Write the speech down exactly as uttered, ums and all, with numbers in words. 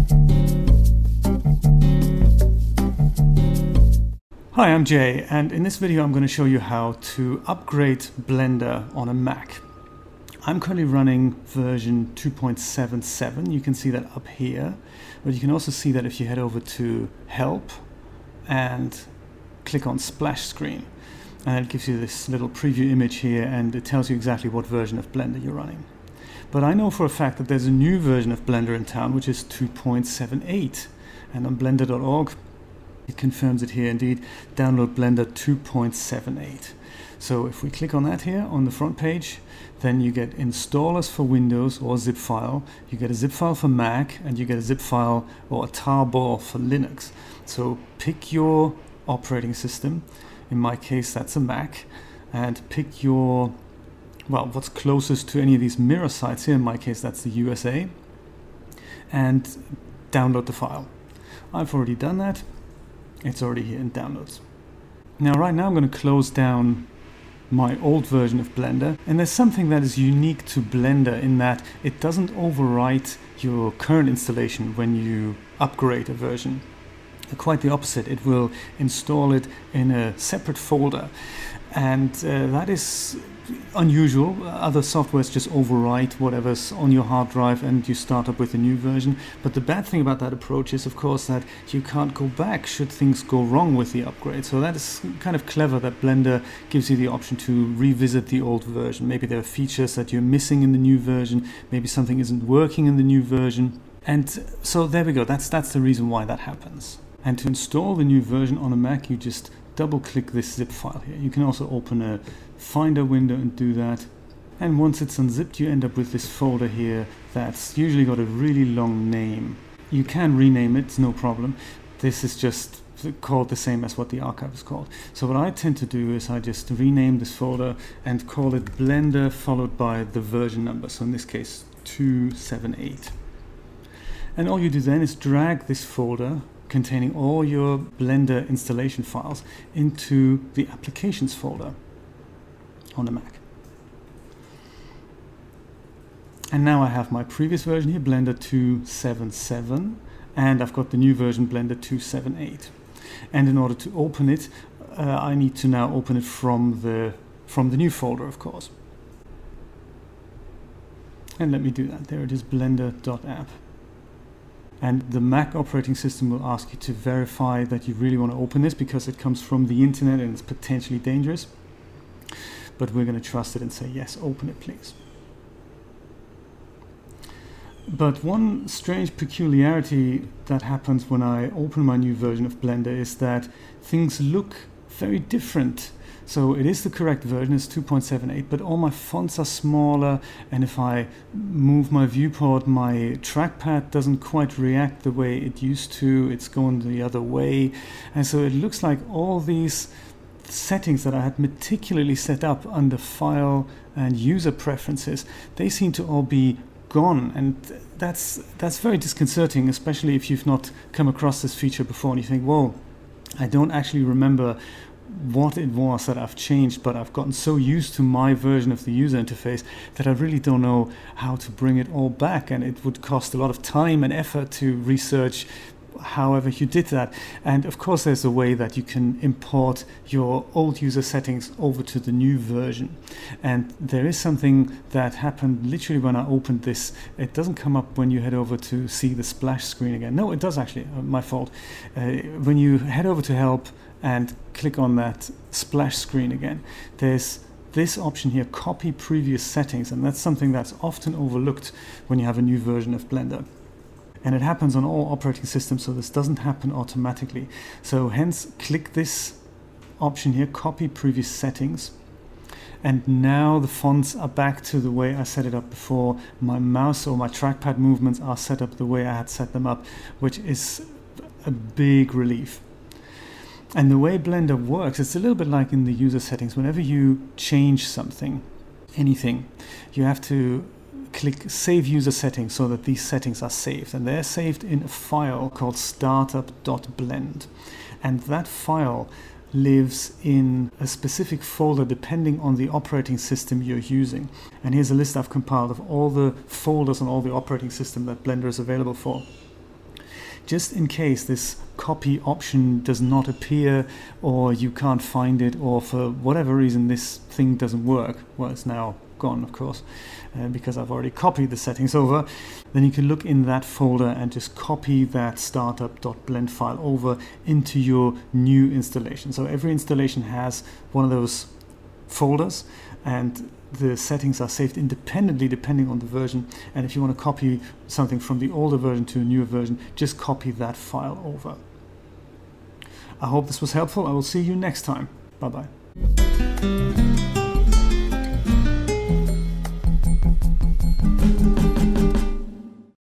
Hi, I'm Jay, and in this video I'm going to show you how to upgrade Blender on a Mac. I'm currently running version two point seven seven. You can see that up here, but you can also see that if you head over to Help and click on Splash Screen, and it gives you this little preview image here, and it tells you exactly what version of Blender you're running. But I know for a fact that there's a new version of Blender in town, which is two point seven eight, and on blender dot org it confirms it here indeed. Download Blender two point seven eight. So if we click on that here on the front page, then you get installers for Windows or zip file, you get a zip file for Mac, and you get a zip file or a tarball for Linux. So pick your operating system. In my case that's a Mac, and pick your, well, what's closest to any of these mirror sites here. In my case that's the U S A, and download the file. I've already done that. It's already here in downloads. Now right now I'm going to close down my old version of Blender, and there's something that is unique to Blender in that it doesn't overwrite your current installation when you upgrade a version. Quite the opposite, it will install it in a separate folder, and uh, that is unusual. Other softwares just overwrite whatever's on your hard drive and you start up with a new version. But the bad thing about that approach is, of course, that you can't go back should things go wrong with the upgrade. So that is kind of clever that Blender gives you the option to revisit the old version. Maybe there are features that you're missing in the new version, maybe something isn't working in the new version. And so there we go, that's that's the reason why that happens. And to install the new version on a Mac, you just double click this zip file here. You can also open a Finder window and do that. And once it's unzipped, you end up with this folder here that's usually got a really long name. You can rename it, it's no problem. This is just called the same as what the archive is called. So what I tend to do is I just rename this folder and call it Blender followed by the version number. So in this case, two seven eight. And all you do then is drag this folder containing all your Blender installation files into the applications folder on the Mac. And now I have my previous version here, Blender two seven seven, and I've got the new version, Blender two seven eight. And in order to open it, uh, I need to now open it from the from the new folder, of course. And let me do that. There it is, blender dot app. And the Mac operating system will ask you to verify that you really want to open this, because it comes from the internet and it's potentially dangerous. But we're going to trust it and say, yes, open it please. But one strange peculiarity that happens when I open my new version of Blender is that things look very different. So it is the correct version, it's two point seven eight, but all my fonts are smaller, and if I move my viewport, my trackpad doesn't quite react the way it used to, it's going the other way. And so it looks like all these settings that I had meticulously set up under File and User Preferences, they seem to all be gone, and that's that's very disconcerting, especially if you've not come across this feature before and you think, whoa, I don't actually remember what it was that I've changed, but I've gotten so used to my version of the user interface that I really don't know how to bring it all back, and it would cost a lot of time and effort to research however you did that. And of course there's a way that you can import your old user settings over to the new version, and there is something that happened literally when I opened this. It doesn't come up when you head over to see the splash screen again. No, it does actually, uh, my fault. Uh, when you head over to Help and click on that splash screen again, there's this option here, copy previous settings, and that's something that's often overlooked when you have a new version of Blender. And it happens on all operating systems, so this doesn't happen automatically. So hence, click this option here, copy previous settings, and now the fonts are back to the way I set it up before. My mouse or my trackpad movements are set up the way I had set them up, which is a big relief. And the way Blender works, it's a little bit like in the user settings. Whenever you change something, anything, you have to click Save User Settings so that these settings are saved. And they're saved in a file called startup dot blend. And that file lives in a specific folder depending on the operating system you're using. And here's a list I've compiled of all the folders on all the operating system that Blender is available for. just in case this copy option does not appear, or you can't find it, or for whatever reason this thing doesn't work. Well, it's now gone, of course, uh, because I've already copied the settings over. Then you can look in that folder and just copy that startup.blend file over into your new installation. So every installation has one of those folders, and the settings are saved independently depending on the version. And if you want to copy something from the older version to a newer version, just copy that file over. I hope this was helpful. I will see you next time. Bye bye.